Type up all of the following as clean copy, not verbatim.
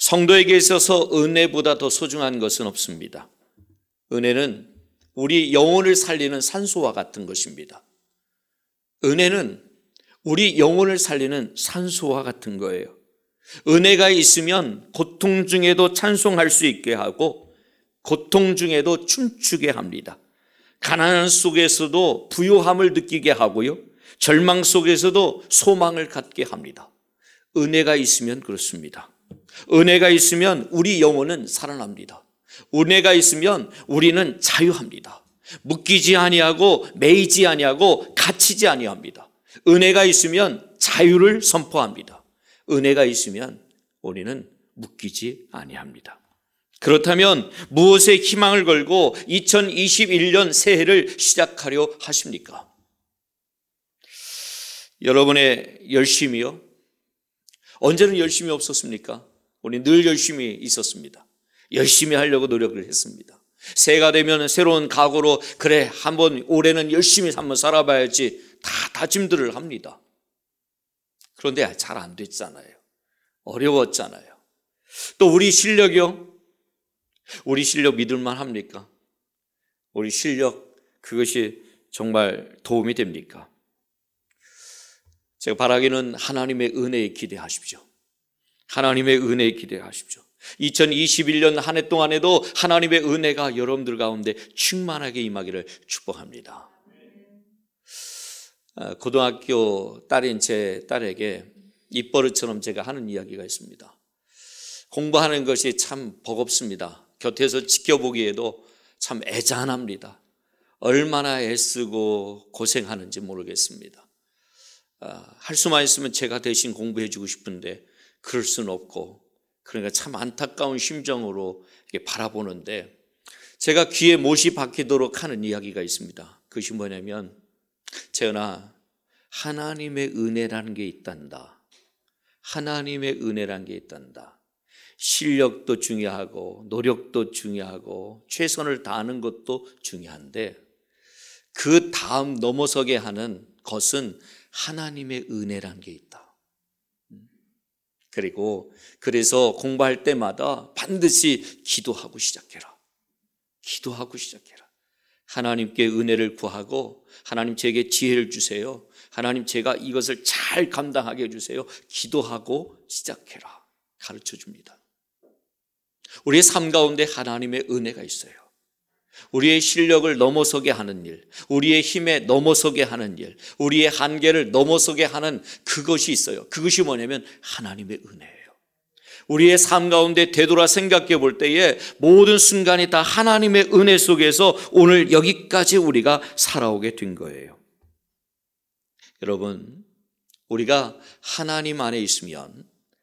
성도에게 있어서 은혜보다 더 소중한 것은 없습니다. 은혜는 우리 영혼을 살리는 산소와 같은 것입니다. 은혜는 우리 영혼을 살리는 산소와 같은 거예요. 은혜가 있으면 고통 중에도 찬송할 수 있게 하고 고통 중에도 춤추게 합니다. 가난 속에서도 부요함을 느끼게 하고요, 절망 속에서도 소망을 갖게 합니다. 은혜가 있으면 그렇습니다. 은혜가 있으면 우리 영혼은 살아납니다. 은혜가 있으면 우리는 자유합니다. 묶이지 아니하고 매이지 아니하고 갇히지 아니합니다. 은혜가 있으면 자유를 선포합니다. 은혜가 있으면 우리는 묶이지 아니합니다. 그렇다면 무엇에 희망을 걸고 2021년 새해를 시작하려 하십니까? 여러분의 열심이요? 언제는 열심이 없었습니까? 우리 늘 열심히 있었습니다. 열심히 하려고 노력을 했습니다. 새해가 되면 새로운 각오로 그래 한번 올해는 열심히 한번 살아봐야지 다 다짐들을 합니다. 그런데 잘 안 됐잖아요. 어려웠잖아요. 또 우리 실력이요? 우리 실력 믿을만 합니까? 우리 실력 그것이 정말 도움이 됩니까? 제가 바라기는 하나님의 은혜에 기대하십시오. 하나님의 은혜에 기대하십시오. 2021년 한 해 동안에도 하나님의 은혜가 여러분들 가운데 충만하게 임하기를 축복합니다. 고등학교 딸인 제 딸에게 입버릇처럼 제가 하는 이야기가 있습니다. 공부하는 것이 참 버겁습니다. 곁에서 지켜보기에도 참 애잔합니다. 얼마나 애쓰고 고생하는지 모르겠습니다. 할 수만 있으면 제가 대신 공부해 주고 싶은데 그럴 수는 없고, 그러니까 참 안타까운 심정으로 이렇게 바라보는데, 제가 귀에 못이 박히도록 하는 이야기가 있습니다. 그것이 뭐냐면, 재현아, 하나님의 은혜라는 게 있단다. 하나님의 은혜라는 게 있단다. 실력도 중요하고 노력도 중요하고 최선을 다하는 것도 중요한데 그 다음 넘어서게 하는 것은 하나님의 은혜라는 게 있다. 그리고 그래서 공부할 때마다 반드시 기도하고 시작해라. 기도하고 시작해라. 하나님께 은혜를 구하고, 하나님 제게 지혜를 주세요. 하나님 제가 이것을 잘 감당하게 해주세요. 기도하고 시작해라. 가르쳐 줍니다. 우리의 삶 가운데 하나님의 은혜가 있어요. 우리의 실력을 넘어서게 하는 일, 우리의 힘에 넘어서게 하는 일, 우리의 한계를 넘어서게 하는 그것이 있어요. 그것이 뭐냐면 하나님의 은혜예요. 우리의 삶 가운데 되돌아 생각해 볼 때에 모든 순간이 다 하나님의 은혜 속에서 오늘 여기까지 우리가 살아오게 된 거예요. 여러분, 우리가 하나님 안에 있으면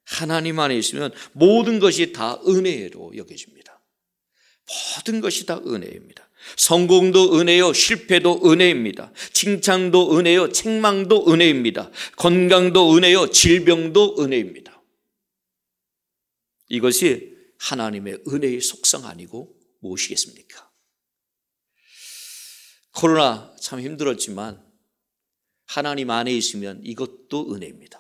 모든 것이 다 은혜로 여겨집니다. 모든 것이 다 은혜입니다. 성공도 은혜요, 실패도 은혜입니다. 칭찬도 은혜요, 책망도 은혜입니다. 건강도 은혜요, 질병도 은혜입니다. 이것이 하나님의 은혜의 속성 아니고 무엇이겠습니까? 코로나 참 힘들었지만 하나님 안에 있으면 이것도 은혜입니다.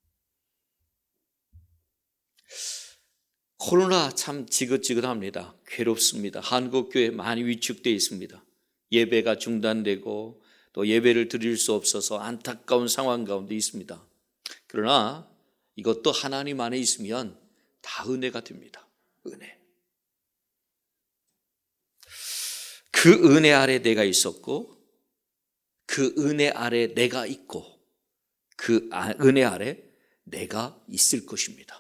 코로나 참 지긋지긋합니다. 괴롭습니다. 한국교회 많이 위축되어 있습니다. 예배가 중단되고 또 예배를 드릴 수 없어서 안타까운 상황 가운데 있습니다. 그러나 이것도 하나님 안에 있으면 다 은혜가 됩니다. 은혜. 그 은혜 아래 내가 있었고, 그 은혜 아래 내가 있고, 그 은혜 아래 내가 있을 것입니다.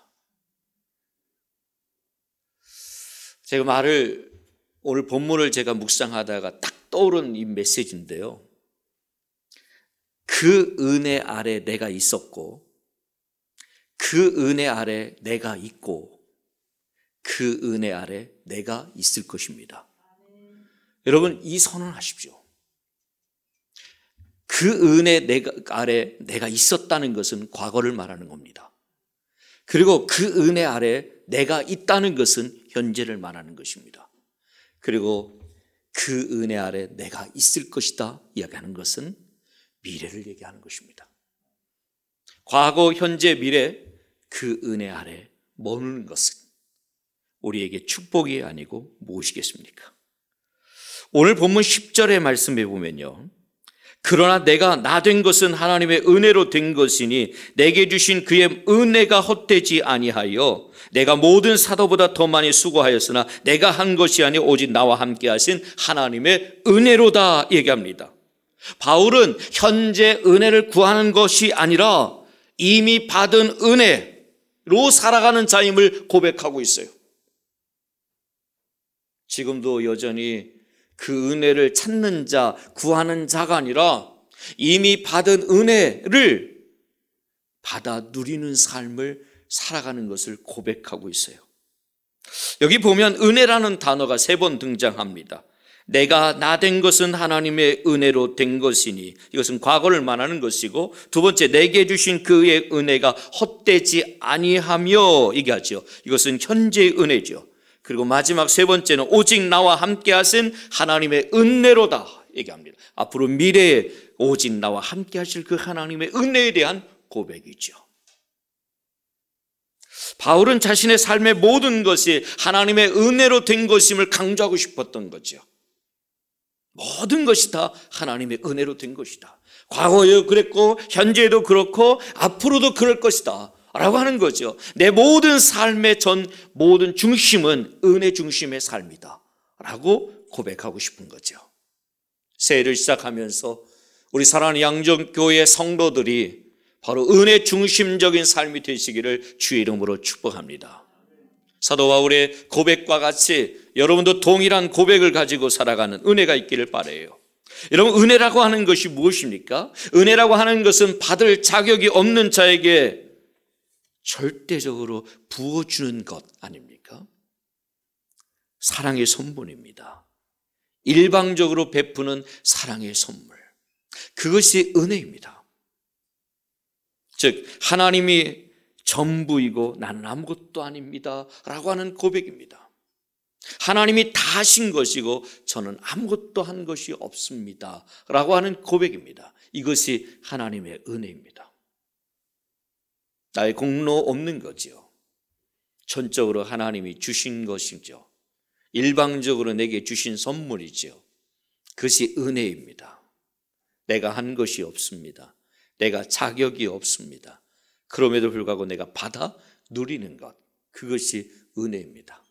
제가 오늘 본문을 제가 묵상하다가 딱 떠오른 이 메시지인데요. 그 은혜 아래 내가 있었고, 그 은혜 아래 내가 있고, 그 은혜 아래 내가 있을 것입니다. 여러분, 이 선언하십시오. 그 은혜 아래 내가 있었다는 것은 과거를 말하는 겁니다. 그리고 그 은혜 아래 내가 있다는 것은 현재를 말하는 것입니다. 그리고 그 은혜 아래 내가 있을 것이다 이야기하는 것은 미래를 얘기하는 것입니다. 과거, 현재, 미래 그 은혜 아래 머무는 것은 우리에게 축복이 아니고 무엇이겠습니까? 오늘 본문 10절의 말씀에 보면요, 그러나 내가 나 된 것은 하나님의 은혜로 된 것이니 내게 주신 그의 은혜가 헛되지 아니하여 내가 모든 사도보다 더 많이 수고하였으나 내가 한 것이 아니 오직 나와 함께 하신 하나님의 은혜로다 얘기합니다. 바울은 현재 은혜를 구하는 것이 아니라 이미 받은 은혜로 살아가는 자임을 고백하고 있어요. 지금도 여전히 그 은혜를 찾는 자, 구하는 자가 아니라 이미 받은 은혜를 받아 누리는 삶을 살아가는 것을 고백하고 있어요. 여기 보면 은혜라는 단어가 3번 등장합니다. 내가 나 된 것은 하나님의 은혜로 된 것이니, 이것은 과거를 말하는 것이고, 두 번째, 내게 주신 그의 은혜가 헛되지 아니하며 얘기하죠. 이것은 현재의 은혜죠. 그리고 마지막 3번째는 오직 나와 함께 하신 하나님의 은혜로다 얘기합니다. 앞으로 미래에 오직 나와 함께 하실 그 하나님의 은혜에 대한 고백이죠. 바울은 자신의 삶의 모든 것이 하나님의 은혜로 된 것임을 강조하고 싶었던 거죠. 모든 것이 다 하나님의 은혜로 된 것이다. 과거에도 그랬고 현재에도 그렇고 앞으로도 그럴 것이다 라고 하는 거죠. 내 모든 삶의 모든 중심은 은혜 중심의 삶이다 라고 고백하고 싶은 거죠. 새해를 시작하면서 우리 사랑하는 양정교회 성도들이 바로 은혜 중심적인 삶이 되시기를 주의 이름으로 축복합니다. 사도 바울의 고백과 같이 여러분도 동일한 고백을 가지고 살아가는 은혜가 있기를 바라요. 여러분, 은혜라고 하는 것이 무엇입니까? 은혜라고 하는 것은 받을 자격이 없는 자에게 절대적으로 부어주는 것 아닙니까? 사랑의 선분입니다. 일방적으로 베푸는 사랑의 선물, 그것이 은혜입니다. 즉 하나님이 전부이고 나는 아무것도 아닙니다 라고 하는 고백입니다. 하나님이 다 하신 것이고 저는 아무것도 한 것이 없습니다 라고 하는 고백입니다. 이것이 하나님의 은혜입니다. 나의 공로 없는 거지요. 전적으로 하나님이 주신 것이죠. 일방적으로 내게 주신 선물이죠. 그것이 은혜입니다. 내가 한 것이 없습니다. 내가 자격이 없습니다. 그럼에도 불구하고 내가 받아 누리는 것, 그것이 은혜입니다.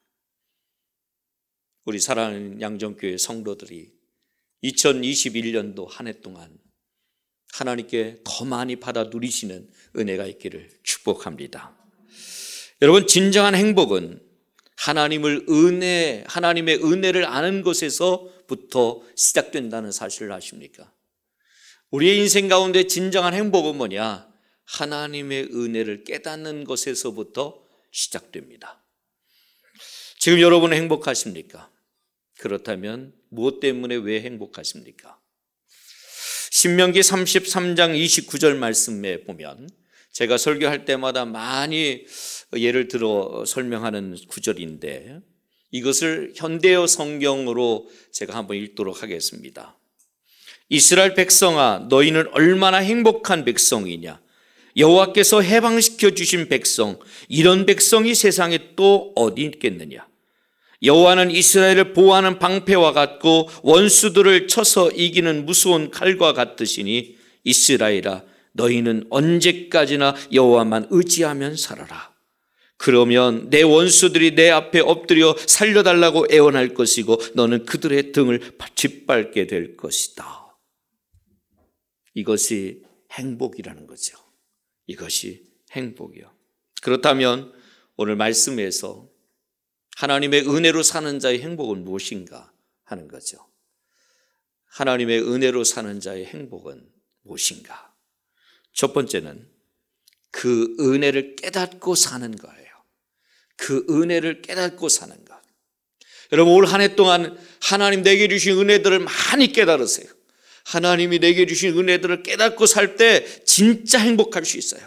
우리 사랑하는 양정교회 성도들이 2021년도 한 해 동안 하나님께 더 많이 받아 누리시는 은혜가 있기를 축복합니다. 여러분, 진정한 행복은 하나님의 은혜를 아는 것에서부터 시작된다는 사실을 아십니까? 우리의 인생 가운데 진정한 행복은 뭐냐? 하나님의 은혜를 깨닫는 것에서부터 시작됩니다. 지금 여러분은 행복하십니까? 그렇다면 무엇 때문에 왜 행복하십니까? 신명기 33장 29절 말씀에 보면 제가 설교할 때마다 많이 예를 들어 설명하는 구절인데 이것을 현대어 성경으로 제가 한번 읽도록 하겠습니다. 이스라엘 백성아, 너희는 얼마나 행복한 백성이냐? 여호와께서 해방시켜 주신 백성, 이런 백성이 세상에 또 어디 있겠느냐? 여호와는 이스라엘을 보호하는 방패와 같고 원수들을 쳐서 이기는 무서운 칼과 같으시니 이스라엘아, 너희는 언제까지나 여호와만 의지하면 살아라. 그러면 내 원수들이 내 앞에 엎드려 살려달라고 애원할 것이고 너는 그들의 등을 짓밟게 될 것이다. 이것이 행복이라는 거죠. 이것이 행복이요. 그렇다면 오늘 말씀에서 하나님의 은혜로 사는 자의 행복은 무엇인가 하는 거죠. 하나님의 은혜로 사는 자의 행복은 무엇인가? 첫 번째는 그 은혜를 깨닫고 사는 거예요. 그 은혜를 깨닫고 사는 것. 여러분, 올 한 해 동안 하나님 내게 주신 은혜들을 많이 깨달으세요. 하나님이 내게 주신 은혜들을 깨닫고 살 때 진짜 행복할 수 있어요.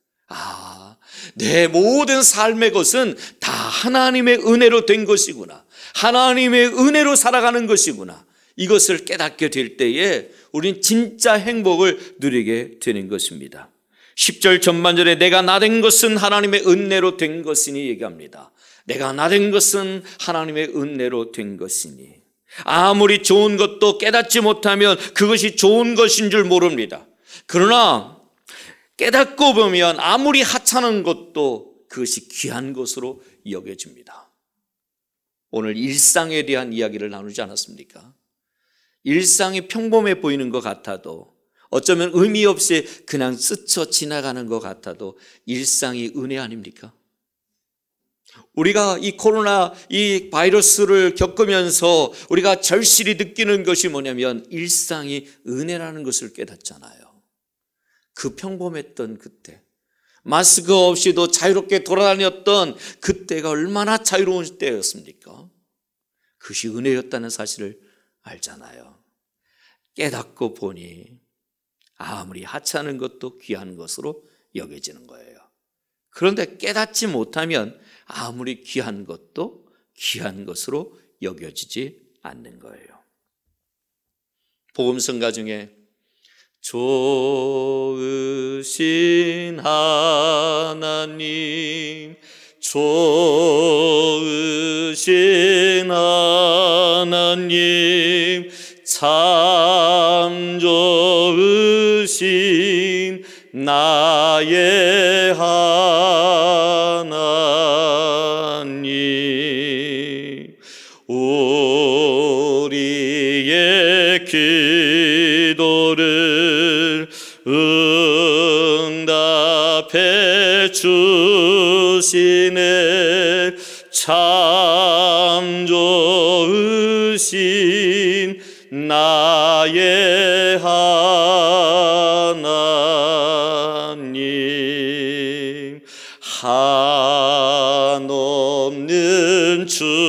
내 모든 삶의 것은 다 하나님의 은혜로 된 것이구나. 하나님의 은혜로 살아가는 것이구나. 이것을 깨닫게 될 때에 우린 진짜 행복을 누리게 되는 것입니다. 10절 전반절에 내가 나된 것은 하나님의 은혜로 된 것이니 얘기합니다. 내가 나된 것은 하나님의 은혜로 된 것이니. 아무리 좋은 것도 깨닫지 못하면 그것이 좋은 것인 줄 모릅니다. 그러나 깨닫고 보면 아무리 하찮은 것도 그것이 귀한 것으로 여겨집니다. 오늘 일상에 대한 이야기를 나누지 않았습니까? 일상이 평범해 보이는 것 같아도, 어쩌면 의미 없이 그냥 스쳐 지나가는 것 같아도 일상이 은혜 아닙니까? 우리가 이 코로나 이 바이러스를 겪으면서 우리가 절실히 느끼는 것이 뭐냐면 일상이 은혜라는 것을 깨닫잖아요. 그 평범했던 그때, 마스크 없이도 자유롭게 돌아다녔던 그때가 얼마나 자유로운 때였습니까? 그것이 은혜였다는 사실을 알잖아요. 깨닫고 보니 아무리 하찮은 것도 귀한 것으로 여겨지는 거예요. 그런데 깨닫지 못하면 아무리 귀한 것도 귀한 것으로 여겨지지 않는 거예요. 복음성가 중에 좋으신 하나님, 좋으신 하나님, 참 좋으신 나의 하나님, 우리의 기도를 응답해 주시네. 참 좋으신 나의 하나님, 한없는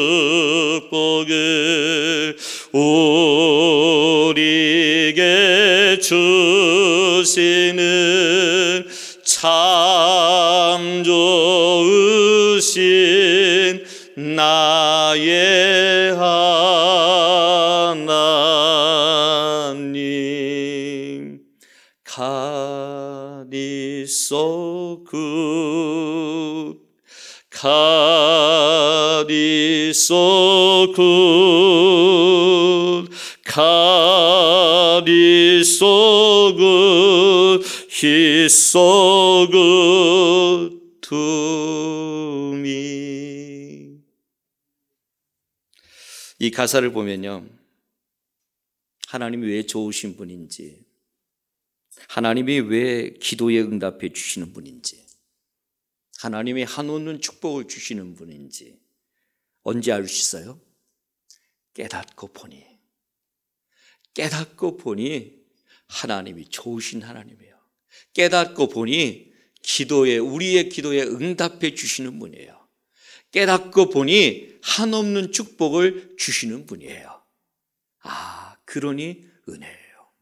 축복을 우리에게 주시는 참 좋으신 나의 하나님. God is so good. God is so good. God is so good. He's so good to me. 이 가사를 보면요, 하나님이 왜 좋으신 분인지, 하나님이 왜 기도에 응답해 주시는 분인지, 하나님이 한없는 축복을 주시는 분인지 언제 알 수 있어요? 깨닫고 보니 하나님이 좋으신 하나님이에요. 깨닫고 보니 우리의 기도에 응답해 주시는 분이에요. 깨닫고 보니 한없는 축복을 주시는 분이에요. 그러니 은혜예요.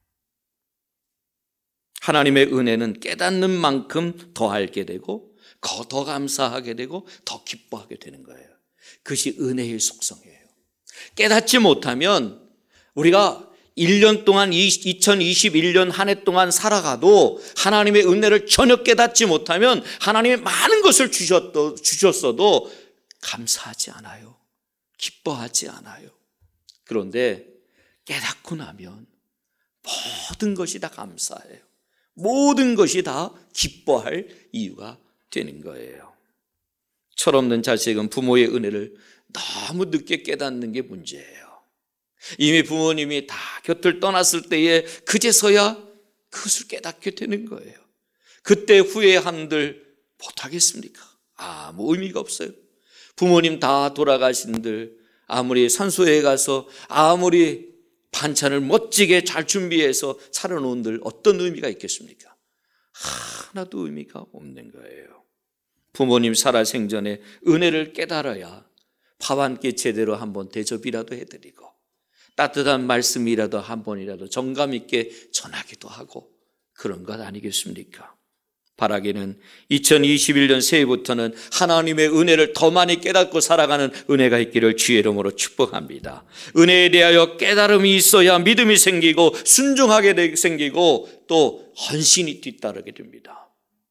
하나님의 은혜는 깨닫는 만큼 더 알게 되고 더 감사하게 되고 더 기뻐하게 되는 거예요. 그것이 은혜의 속성이에요. 깨닫지 못하면 우리가 1년 동안 2021년 한 해 동안 살아가도 하나님의 은혜를 전혀 깨닫지 못하면 하나님의 많은 것을 주셨어도 감사하지 않아요. 기뻐하지 않아요. 그런데 깨닫고 나면 모든 것이 다 감사해요. 모든 것이 다 기뻐할 이유가 되는 거예요. 철없는 자식은 부모의 은혜를 너무 늦게 깨닫는 게 문제예요. 이미 부모님이 다 곁을 떠났을 때에 그제서야 그것을 깨닫게 되는 거예요. 그때 후회한들 못하겠습니까? 아무 의미가 없어요. 부모님 다 돌아가신들 아무리 산소에 가서 아무리 반찬을 멋지게 잘 준비해서 차려놓은들 어떤 의미가 있겠습니까? 하나도 의미가 없는 거예요. 부모님 살아생전에 은혜를 깨달아야 밥 한 끼 제대로 한번 대접이라도 해드리고 따뜻한 말씀이라도 한 번이라도 정감 있게 전하기도 하고 그런 것 아니겠습니까? 바라기는 2021년 새해부터는 하나님의 은혜를 더 많이 깨닫고 살아가는 은혜가 있기를 주의 이름으로 축복합니다. 은혜에 대하여 깨달음이 있어야 믿음이 생기고 순종하게 생기고 또 헌신이 뒤따르게 됩니다.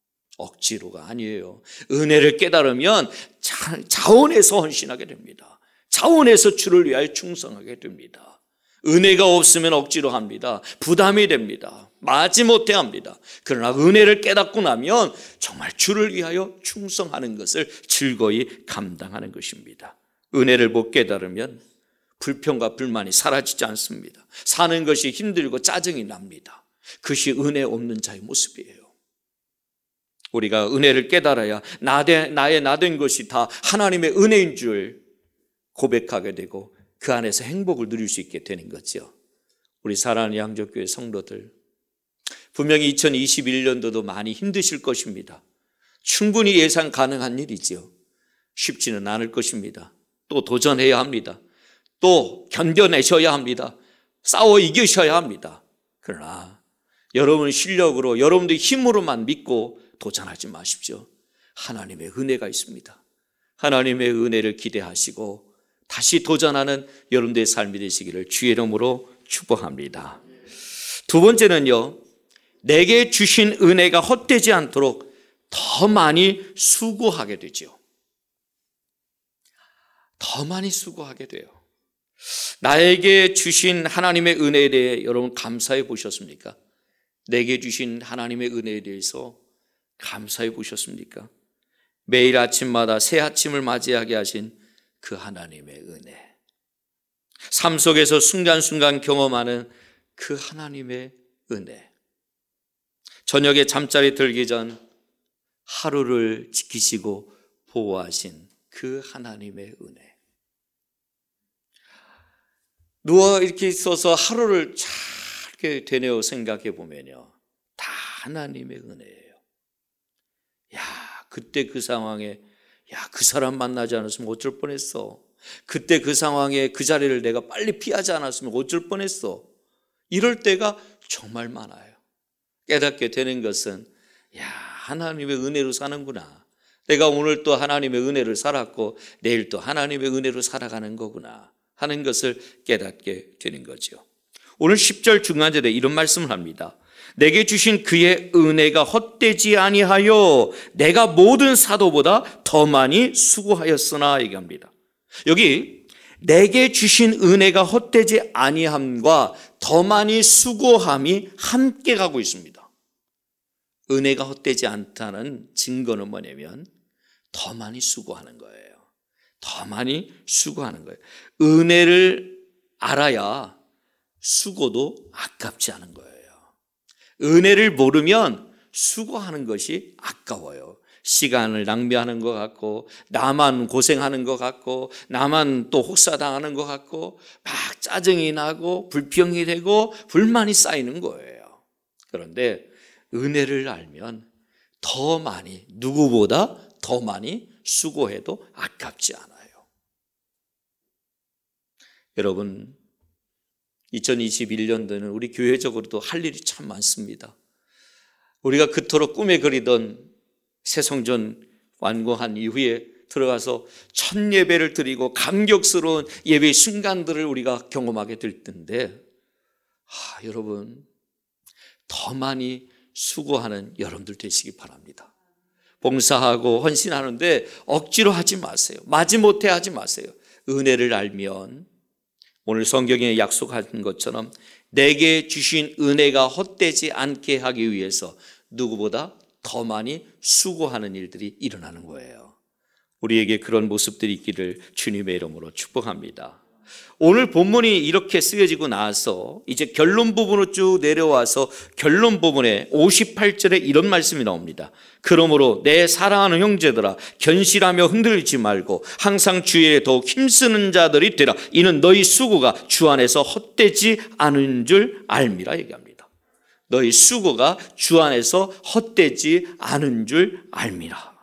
억지로가 아니에요. 은혜를 깨달으면 자원해서 헌신하게 됩니다. 자원해서 주를 위하여 충성하게 됩니다. 은혜가 없으면 억지로 합니다. 부담이 됩니다. 마지못해 합니다. 그러나 은혜를 깨닫고 나면 정말 주를 위하여 충성하는 것을 즐거이 감당하는 것입니다. 은혜를 못 깨달으면 불평과 불만이 사라지지 않습니다. 사는 것이 힘들고 짜증이 납니다. 그것이 은혜 없는 자의 모습이에요. 우리가 은혜를 깨달아야 나의 나된 것이 다 하나님의 은혜인 줄 고백하게 되고 그 안에서 행복을 누릴 수 있게 되는 거죠. 우리 사랑하는 양조교회 성도들, 분명히 2021년도도 많이 힘드실 것입니다. 충분히 예상 가능한 일이지요. 쉽지는 않을 것입니다. 또 도전해야 합니다. 또 견뎌내셔야 합니다. 싸워 이기셔야 합니다. 그러나 여러분 실력으로, 여러분의 힘으로만 믿고 도전하지 마십시오. 하나님의 은혜가 있습니다. 하나님의 은혜를 기대하시고 다시 도전하는 여러분들의 삶이 되시기를 주의 이름으로 축복합니다. 두 번째는요, 내게 주신 은혜가 헛되지 않도록 더 많이 수고하게 되죠. 더 많이 수고하게 돼요. 나에게 주신 하나님의 은혜에 대해 여러분 감사해 보셨습니까? 내게 주신 하나님의 은혜에 대해서 감사해 보셨습니까? 매일 아침마다 새 아침을 맞이하게 하신 그 하나님의 은혜, 삶 속에서 순간순간 경험하는 그 하나님의 은혜, 저녁에 잠자리 들기 전 하루를 지키시고 보호하신 그 하나님의 은혜. 누워 이렇게 있어서 하루를 잘 되뇌어 생각해 보면요, 다 하나님의 은혜예요. 야, 그때 그 상황에 그 사람 만나지 않았으면 어쩔 뻔했어. 그때 그 상황에 그 자리를 내가 빨리 피하지 않았으면 어쩔 뻔했어. 이럴 때가 정말 많아요. 깨닫게 되는 것은 하나님의 은혜로 사는구나. 내가 오늘 또 하나님의 은혜를 살았고 내일 또 하나님의 은혜로 살아가는 거구나 하는 것을 깨닫게 되는 거죠. 오늘 10절 중간절에 이런 말씀을 합니다. 내게 주신 그의 은혜가 헛되지 아니하여 내가 모든 사도보다 더 많이 수고하였으나 얘기합니다. 여기 내게 주신 은혜가 헛되지 아니함과 더 많이 수고함이 함께 가고 있습니다. 은혜가 헛되지 않다는 증거는 뭐냐면 더 많이 수고하는 거예요. 더 많이 수고하는 거예요. 은혜를 알아야 수고도 아깝지 않은 거예요. 은혜를 모르면 수고하는 것이 아까워요. 시간을 낭비하는 것 같고, 나만 고생하는 것 같고, 나만 또 혹사당하는 것 같고, 막 짜증이 나고 불평이 되고 불만이 쌓이는 거예요. 그런데 은혜를 알면 더 많이, 누구보다 더 많이 수고해도 아깝지 않아요. 여러분, 2021년도에는 우리 교회적으로도 할 일이 참 많습니다. 우리가 그토록 꿈에 그리던 새성전 완공한 이후에 들어가서 첫 예배를 드리고 감격스러운 예배의 순간들을 우리가 경험하게 될 텐데, 여러분 더 많이 수고하는 여러분들 되시기 바랍니다. 봉사하고 헌신하는데 억지로 하지 마세요. 마지못해 하지 마세요. 은혜를 알면 오늘 성경에 약속한 것처럼 내게 주신 은혜가 헛되지 않게 하기 위해서 누구보다 더 많이 수고하는 일들이 일어나는 거예요. 우리에게 그런 모습들이 있기를 주님의 이름으로 축복합니다. 오늘 본문이 이렇게 쓰여지고 나서 이제 결론 부분으로 쭉 내려와서 결론 부분에 58절에 이런 말씀이 나옵니다. 그러므로 내 사랑하는 형제들아 견실하며 흔들리지 말고 항상 주의 더욱 힘쓰는 자들이 되라. 이는 너희 수고가 주 안에서 헛되지 않은 줄 알미라 얘기합니다. 너희 수고가 주 안에서 헛되지 않은 줄 알미라.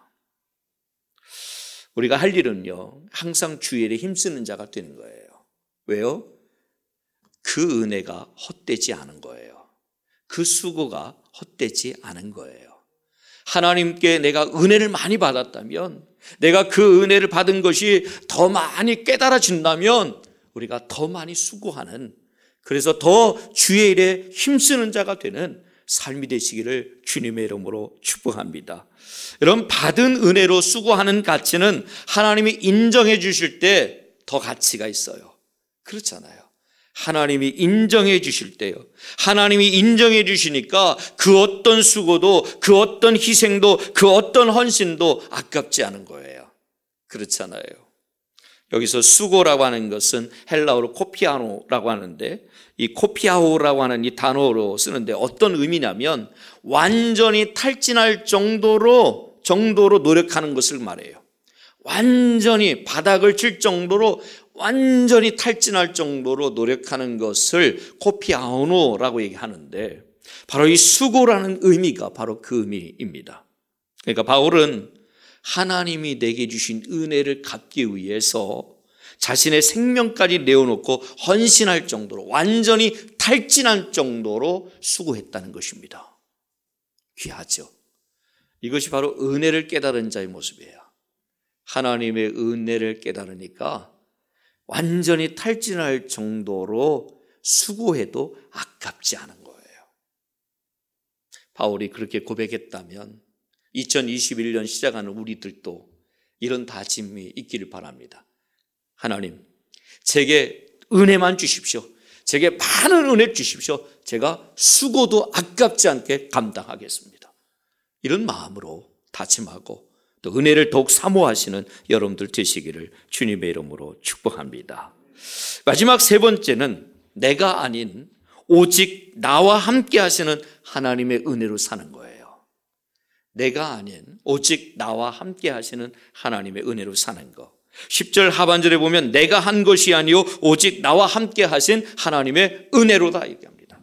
우리가 할 일은요, 항상 주의 일에 힘쓰는 자가 되는 거예요. 왜요? 그 은혜가 헛되지 않은 거예요. 그 수고가 헛되지 않은 거예요. 하나님께 내가 은혜를 많이 받았다면, 내가 그 은혜를 받은 것이 더 많이 깨달아진다면 우리가 더 많이 수고하는, 그래서 더 주의 일에 힘쓰는 자가 되는 삶이 되시기를 주님의 이름으로 축복합니다. 여러분, 받은 은혜로 수고하는 가치는 하나님이 인정해 주실 때 더 가치가 있어요. 그렇잖아요. 하나님이 인정해 주실 때요. 하나님이 인정해 주시니까 그 어떤 수고도, 그 어떤 희생도, 그 어떤 헌신도 아깝지 않은 거예요. 그렇잖아요. 여기서 수고라고 하는 것은 헬라어로 코피아노라고 하는데, 이 코피아오라고 하는 이 단어로 쓰는데 어떤 의미냐면 완전히 탈진할 정도로 노력하는 것을 말해요. 완전히 바닥을 칠 정도로, 완전히 탈진할 정도로 노력하는 것을 코피아오노라고 얘기하는데, 바로 이 수고라는 의미가 바로 그 의미입니다. 그러니까 바울은 하나님이 내게 주신 은혜를 갚기 위해서 자신의 생명까지 내어놓고 헌신할 정도로, 완전히 탈진할 정도로 수고했다는 것입니다. 귀하죠. 이것이 바로 은혜를 깨달은 자의 모습이에요. 하나님의 은혜를 깨달으니까 완전히 탈진할 정도로 수고해도 아깝지 않은 거예요. 바울이 그렇게 고백했다면 2021년 시작하는 우리들도 이런 다짐이 있기를 바랍니다. 하나님, 제게 은혜만 주십시오. 제게 많은 은혜 주십시오. 제가 수고도 아깝지 않게 감당하겠습니다. 이런 마음으로 다짐하고 또 은혜를 더욱 사모하시는 여러분들 되시기를 주님의 이름으로 축복합니다. 마지막 세 번째는 내가 아닌 오직 나와 함께 하시는 하나님의 은혜로 사는 거예요. 내가 아닌 오직 나와 함께 하시는 하나님의 은혜로 사는 것. 10절 하반절에 보면 내가 한 것이 아니요 오직 나와 함께 하신 하나님의 은혜로다 얘기합니다.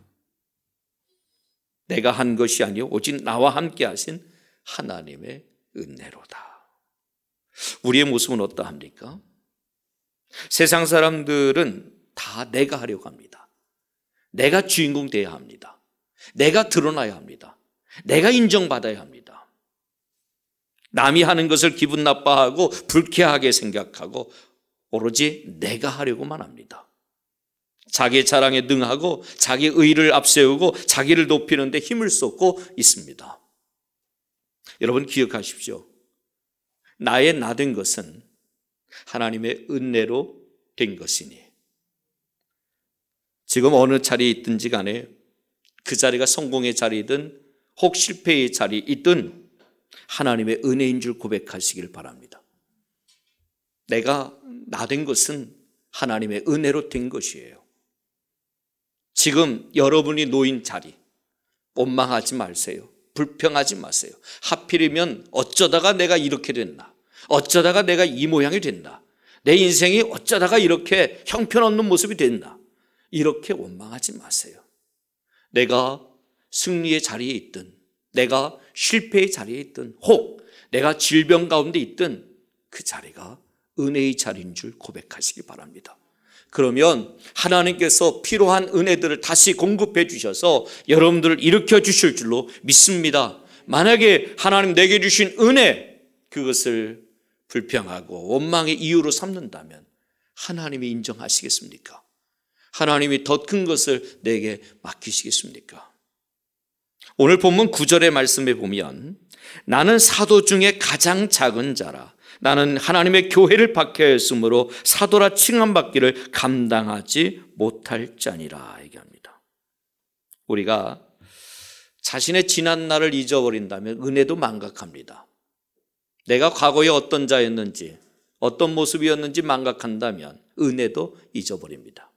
내가 한 것이 아니요 오직 나와 함께 하신 하나님의 은혜로다. 우리의 모습은 어떠합니까? 세상 사람들은 다 내가 하려고 합니다. 내가 주인공 되어야 합니다. 내가 드러나야 합니다. 내가 인정받아야 합니다. 남이 하는 것을 기분 나빠하고 불쾌하게 생각하고 오로지 내가 하려고만 합니다. 자기 자랑에 능하고 자기 의를 앞세우고 자기를 높이는 데 힘을 쏟고 있습니다. 여러분 기억하십시오. 나의 나 된 것은 하나님의 은혜로 된 것이니 지금 어느 자리에 있든지 간에 그 자리가 성공의 자리든 혹 실패의 자리이든 하나님의 은혜인 줄 고백하시길 바랍니다. 내가 나 된 것은 하나님의 은혜로 된 것이에요. 지금 여러분이 놓인 자리 원망하지 마세요. 불평하지 마세요. 하필이면 어쩌다가 내가 이렇게 됐나? 어쩌다가 내가 이 모양이 됐나? 내 인생이 어쩌다가 이렇게 형편없는 모습이 됐나? 이렇게 원망하지 마세요. 내가 승리의 자리에 있든 내가 실패의 자리에 있든 혹 내가 질병 가운데 있든 그 자리가 은혜의 자리인 줄 고백하시기 바랍니다. 그러면 하나님께서 필요한 은혜들을 다시 공급해 주셔서 여러분들을 일으켜 주실 줄로 믿습니다. 만약에 하나님 내게 주신 은혜 그것을 불평하고 원망의 이유로 삼는다면 하나님이 인정하시겠습니까? 하나님이 더 큰 것을 내게 맡기시겠습니까? 오늘 본문 9절의 말씀에 보면 나는 사도 중에 가장 작은 자라 나는 하나님의 교회를 박해하였으므로 사도라 칭함받기를 감당하지 못할 자니라 얘기합니다. 우리가 자신의 지난 날을 잊어버린다면 은혜도 망각합니다. 내가 과거에 어떤 자였는지 어떤 모습이었는지 망각한다면 은혜도 잊어버립니다.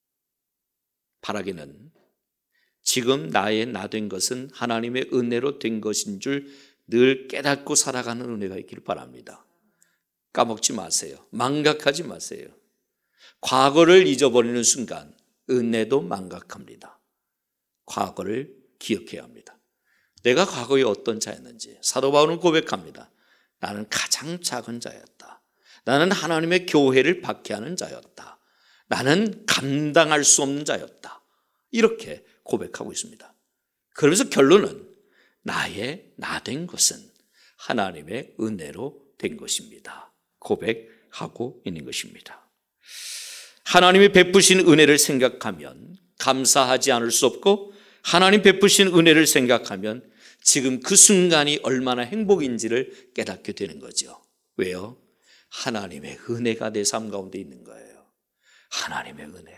바라기는 지금 나의 나 된 것은 하나님의 은혜로 된 것인 줄 늘 깨닫고 살아가는 은혜가 있기를 바랍니다. 까먹지 마세요. 망각하지 마세요. 과거를 잊어버리는 순간 은혜도 망각합니다. 과거를 기억해야 합니다. 내가 과거에 어떤 자였는지 사도 바울은 고백합니다. 나는 가장 작은 자였다. 나는 하나님의 교회를 박해하는 자였다. 나는 감당할 수 없는 자였다. 이렇게 고백하고 있습니다. 그러면서 결론은 나의 나 된 것은 하나님의 은혜로 된 것입니다. 고백하고 있는 것입니다. 하나님이 베푸신 은혜를 생각하면 감사하지 않을 수 없고 하나님 베푸신 은혜를 생각하면 지금 그 순간이 얼마나 행복인지를 깨닫게 되는 거죠. 왜요? 하나님의 은혜가 내 삶 가운데 있는 거예요. 하나님의 은혜.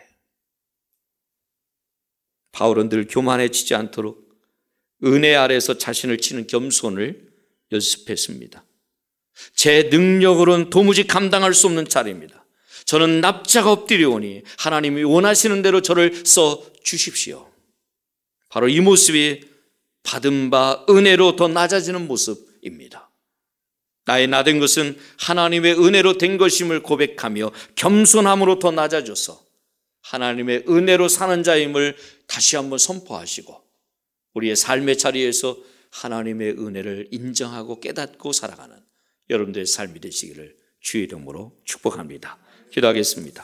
바울은 늘 교만해지지 않도록 은혜 아래서 자신을 치는 겸손을 연습했습니다. 제 능력으로는 도무지 감당할 수 없는 자리입니다. 저는 납작 엎드려오니 하나님이 원하시는 대로 저를 써 주십시오. 바로 이 모습이 받은 바 은혜로 더 낮아지는 모습입니다. 나의 나된 것은 하나님의 은혜로 된 것임을 고백하며 겸손함으로 더 낮아져서 하나님의 은혜로 사는 자임을 다시 한번 선포하시고 우리의 삶의 자리에서 하나님의 은혜를 인정하고 깨닫고 살아가는 여러분들의 삶이 되시기를 주의 이름으로 축복합니다. 기도하겠습니다.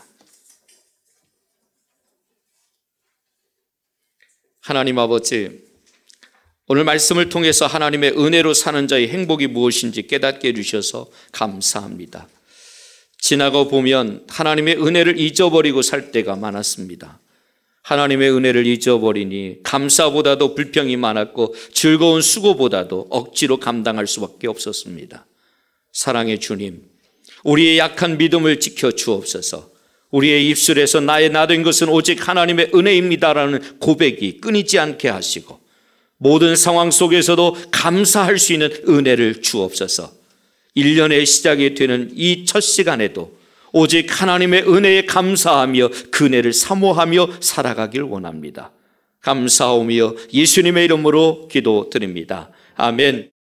하나님 아버지, 오늘 말씀을 통해서 하나님의 은혜로 사는 자의 행복이 무엇인지 깨닫게 해주셔서 감사합니다. 지나고 보면 하나님의 은혜를 잊어버리고 살 때가 많았습니다. 하나님의 은혜를 잊어버리니 감사보다도 불평이 많았고 즐거운 수고보다도 억지로 감당할 수밖에 없었습니다. 사랑의 주님, 우리의 약한 믿음을 지켜 주옵소서. 우리의 입술에서 나의 나된 것은 오직 하나님의 은혜입니다라는 고백이 끊이지 않게 하시고 모든 상황 속에서도 감사할 수 있는 은혜를 주옵소서. 1년의 시작이 되는 이 첫 시간에도 오직 하나님의 은혜에 감사하며 그 은혜를 사모하며 살아가길 원합니다. 감사하며 예수님의 이름으로 기도드립니다. 아멘.